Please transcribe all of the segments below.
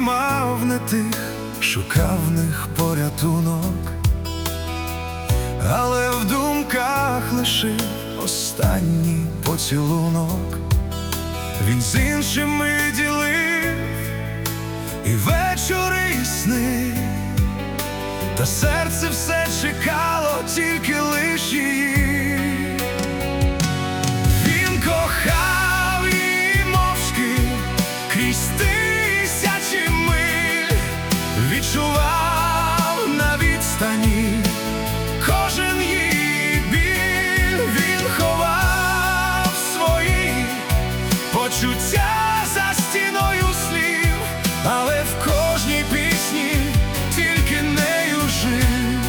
обіймав не тих, шукав в них порятунок, але в думках лишив останній поцілунок. Він з іншими ділив і вечори, і сни, та серце все чекало тільки лиш її. Він кохав її мовчки крізь тисячі миль, відчував на відстані кожен її біль. Він ховав свої почуття за стіною слів, але в кожній пісні тільки нею жив.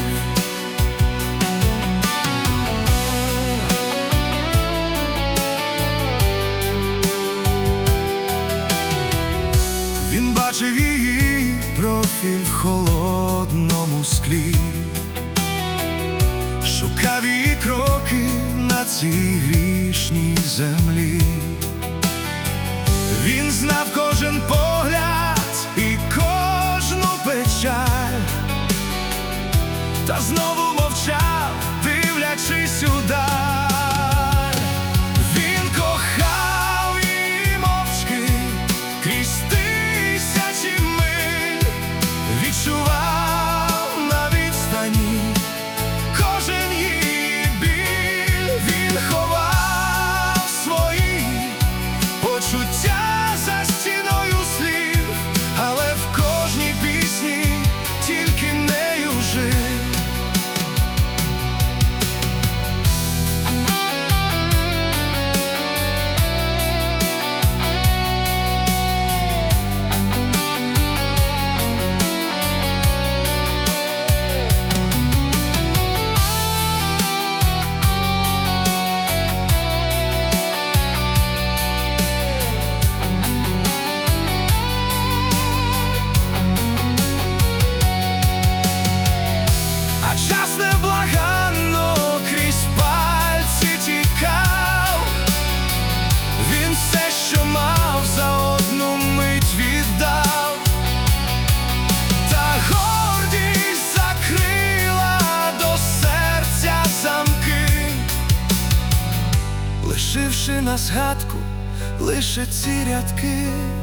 Він бачив її профіль в холодному склі, шукав її кроки на цій грішній землі. Він знав кожен погляд і кожну печаль, та знову мовчав, дивлячись удаль. Він кохав її мовчки крізь тисячі миль, відчував на відстані кожен її біль. Він ховав свої почуття за стіною слів, але в кожній пісні тільки нею жив. А час невблаганно крізь пальці тікав. Він все, що мав, за одну мить віддав, та гордість закрила до серця замки, лишивши на згадку лише ці рядки.